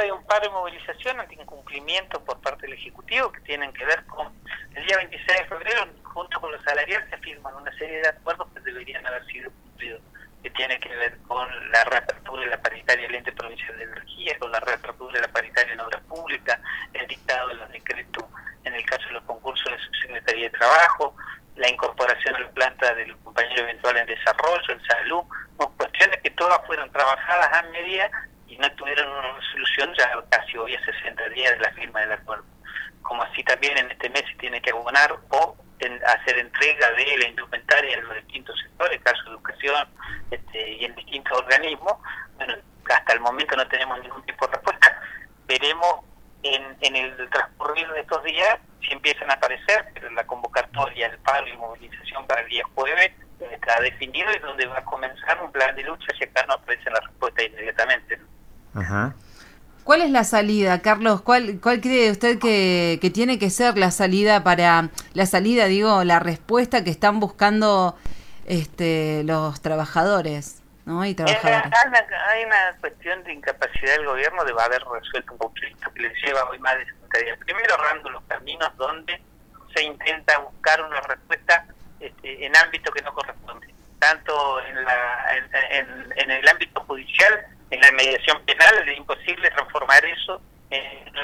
hay un paro de movilización ante incumplimiento por parte del Ejecutivo que tienen que ver con el día 26 de febrero, junto con los salariales, se firman una serie de acuerdos que deberían haber sido cumplidos, que tiene que ver con la reapertura de la paritaria del ente provincial de energía, con la reapertura de la paritaria en obras públicas, el dictado de los decretos en el caso de los concursos de subsecretaría de Trabajo, la incorporación a la planta de los compañeros eventuales en desarrollo, en salud, cuestiones que todas fueron trabajadas a medida y no tuvieron una resolución ya casi hoy a 60 días de la firma del acuerdo. Como así también en este mes se tiene que abonar o hacer entrega de la indumentaria en los distintos sectores, caso de educación y en distintos organismos. Bueno, hasta el momento no tenemos ningún tipo de respuesta. Veremos en el transcurrir de estos días si empiezan a aparecer, pero la convocatoria, el paro y movilización para el día jueves está definido y donde va a comenzar un plan de lucha si acá no aparecen las respuestas inmediatamente, ¿no? Ajá. ¿Cuál es la salida, Carlos? ¿Cuál cree usted que tiene que ser la salida la respuesta que están buscando los trabajadores, ¿no? Y trabajadoras. Hay una cuestión de incapacidad del gobierno de haber resuelto un conflicto que les lleva hoy más de 60 días. Primero, errando los caminos donde se intenta buscar una respuesta en ámbito que no corresponde, tanto en el ámbito judicial, en la mediación penal. Es imposible transformar eso en...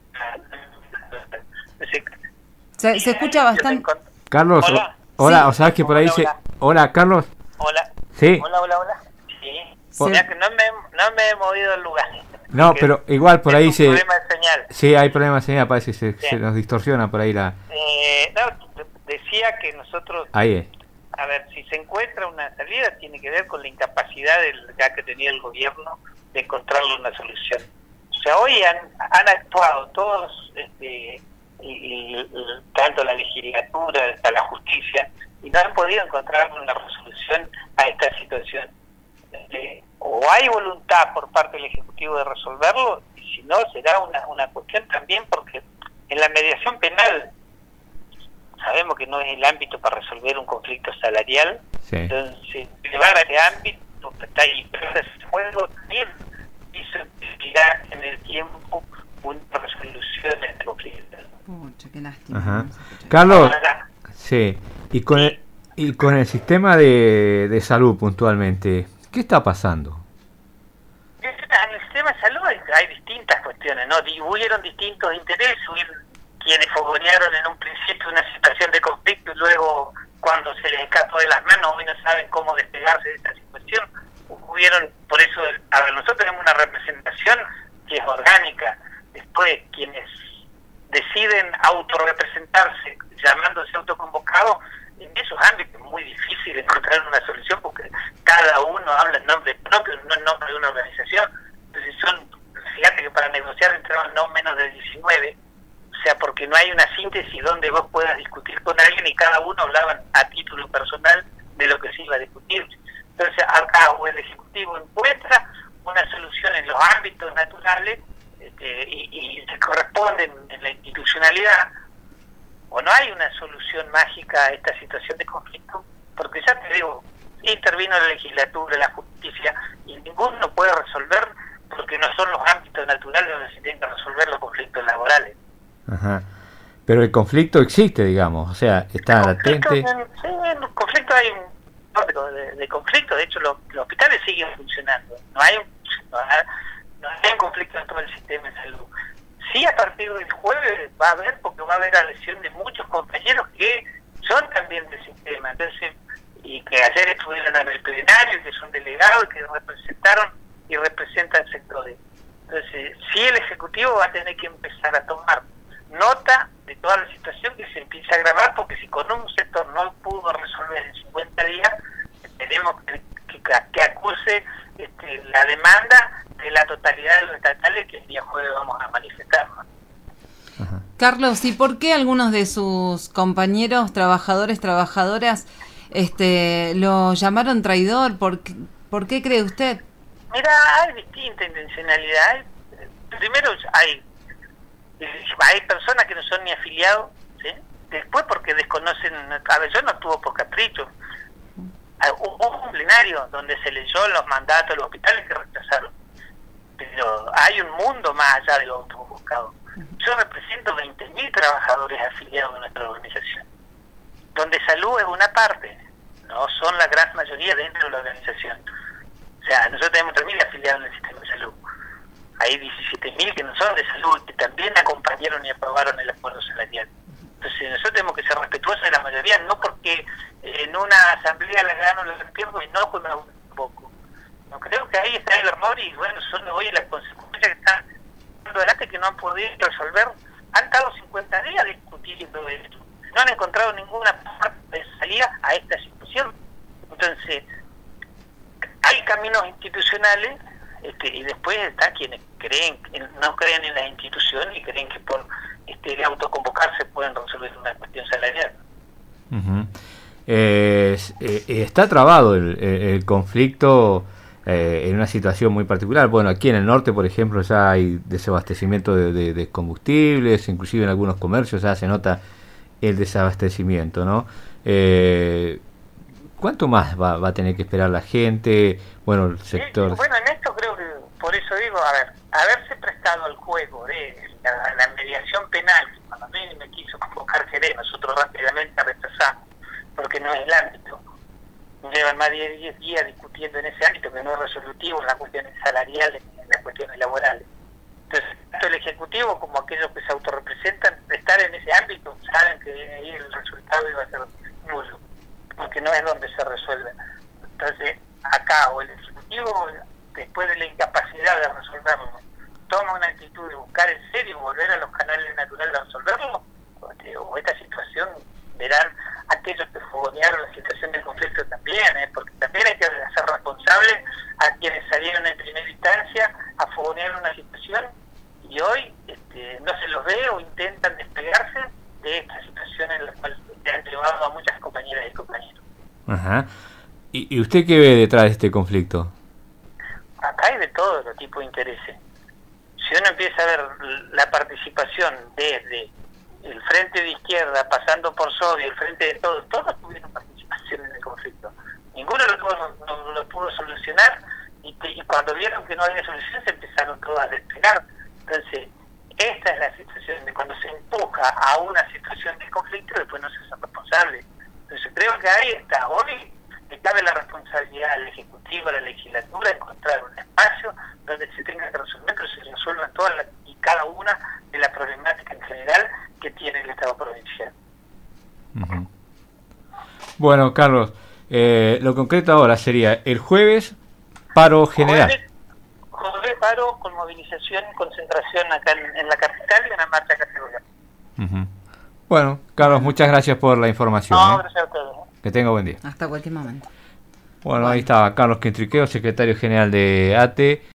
Se escucha bastante. Carlos, hola, o sabes que por ahí dice... Hola, Carlos. Hola. Sí. Hola. Sí. Mira que no me he movido del lugar. No, pero igual por ahí dice... problema de señal. Sí, hay problema de señal, parece que se nos distorsiona por ahí la... Decía que nosotros... Ahí es. A ver, si se encuentra una salida, tiene que ver con la incapacidad que tenía el gobierno de encontrarle una solución. O sea, hoy han actuado todos, tanto la legislatura hasta la justicia, y no han podido encontrar una resolución a esta situación. O hay voluntad por parte del Ejecutivo de resolverlo, y si no, será una cuestión también, porque en la mediación penal sabemos que no es el ámbito para resolver un conflicto salarial. Sí. Entonces, llevar a ese ámbito está ahí, pero ese juego también hizo tirar en el tiempo una resolución de este conflicto. Pucha, qué lástima. Ajá. Carlos, sí, y con el sistema de salud puntualmente, ¿qué está pasando? En el sistema de salud hay distintas cuestiones, ¿no? Hubieron distintos intereses, quienes fogonearon en un principio una situación de conflicto y luego, cuando se les escapó de las manos, hoy no saben cómo despegarse de esta situación. Por eso, nosotros tenemos una representación que es orgánica. Después, quienes deciden autorrepresentarse, llamándose autoconvocados, en esos ámbitos es muy difícil encontrar una solución porque cada uno habla en nombre propio, no en nombre de una organización. Entonces fíjate que para negociar entraron no menos de 19, o sea, porque no hay una síntesis donde vos puedas discutir con alguien y cada uno hablaba a título personal de lo que se iba a discutir. Entonces acá o el Ejecutivo encuentra una solución en los ámbitos naturales y se corresponden en la institucionalidad, o no hay una solución mágica a esta situación de conflicto, porque ya te digo, intervino la legislatura, la justicia, y ninguno puede resolver porque no son los ámbitos naturales donde se tienen que resolver los conflictos laborales. Ajá. Pero el conflicto existe, digamos, o sea, está latente. Sí, en el conflicto hay un tópico de conflicto. De hecho, los hospitales siguen funcionando. No hay un conflicto en todo el sistema de salud. Sí, a partir del jueves va a haber, porque va a haber adhesión de muchos compañeros que son también del sistema. Entonces, y que ayer estuvieron en el plenario, que son delegados, que representaron y representan sectores. Entonces, sí, el Ejecutivo va a tener que empezar a tomar nota de toda la situación que se empieza a agravar, porque si con un sector no pudo resolver en 50 días, tenemos que acuse la demanda de la totalidad de los estatales que el día jueves vamos a manifestar, ¿no? Carlos, ¿y por qué algunos de sus compañeros, trabajadores, trabajadoras, lo llamaron traidor? ¿Por qué cree usted? Mira, hay distinta intencionalidad. Primero hay personas que no son ni afiliados, ¿sí? Después porque desconocen, a ver, yo no estuvo por capricho. Hubo un plenario donde se leyó los mandatos de los hospitales que rechazaron. pero hay un mundo más allá de los autoconvocados. Yo represento 20.000 trabajadores afiliados a nuestra organización, donde salud es una parte, no son la gran mayoría dentro de la organización. O sea, nosotros tenemos 3.000 afiliados en el sistema de salud. Hay 17.000 que no son de salud, que también acompañaron y aprobaron el acuerdo salarial. Entonces nosotros tenemos que ser respetuosos de la mayoría, no porque en una asamblea la gano, la pierdo y no pues me hago un poco. No creo que ahí está el error y bueno, son hoy las consecuencias que están dando adelante que no han podido resolver. Han estado 50 días discutiendo esto. No han encontrado ninguna parte de salida a esta situación. Entonces, hay caminos institucionales y después está quienes no creen en las instituciones y creen que por de autoconvocarse pueden resolver una cuestión salarial. Uh-huh. Está trabado el conflicto en una situación muy particular. Bueno, aquí en el norte, por ejemplo, ya hay desabastecimiento de combustibles, inclusive en algunos comercios ya se nota el desabastecimiento, ¿no? ¿Cuánto más va a tener que esperar la gente? Bueno, el sector... Sí, bueno, en esto creo que, por eso digo, haberse prestado al juego de la mediación penal, que cuando a mí me quiso convocar Jerez, nosotros rápidamente rechazamos, porque no es el ámbito. Llevan más de 10 días discutiendo en ese ámbito, que no es resolutivo en las cuestiones salariales, en las cuestiones laborales. Entonces, tanto el Ejecutivo como aquellos que se autorrepresentan, estar en ese ámbito, saben que ahí el resultado iba a ser nulo, porque no es donde se resuelve. Entonces, acá o el Ejecutivo, después de la incapacidad de resolverlo, toma una actitud de buscar en serio volver a los canales naturales a resolverlo, o esta situación verán aquellos que fogonearon la situación del conflicto también, porque también hay que hacer responsable a quienes salieron en primera instancia a fogonear una situación y hoy no se los ve o intentan despegarse de esta situación en la cual han llevado a muchas compañeras y compañeros. Ajá. ¿Y usted qué ve detrás de este conflicto? Acá hay de todo los tipos de intereses. Si uno empieza a ver la participación desde el frente de izquierda, pasando por Sobi, el frente de todos tuvieron participación en el conflicto. Ninguno lo pudo solucionar y cuando vieron que no había solución se empezaron todos a despegar. Entonces, esta es la situación de cuando se empuja a una situación de conflicto después no se hace responsable. Entonces creo que ahí está. Hoy le cabe la responsabilidad al Ejecutivo, a la legislatura, encontrar un espacio donde se tenga que resolver, pero se resuelvan todas y cada una de las problemáticas en general que tiene el Estado provincial. Uh-huh. Bueno, Carlos, lo concreto ahora sería el jueves paro general. Jueves paro con movilización y concentración acá en la capital y una marcha acá en Uruguay. Uh-huh. Bueno, Carlos, muchas gracias por la información. No, gracias a ustedes. Que tenga buen día. Hasta cualquier momento. Bueno, ahí estaba Carlos Quintriqueo, secretario general de ATE.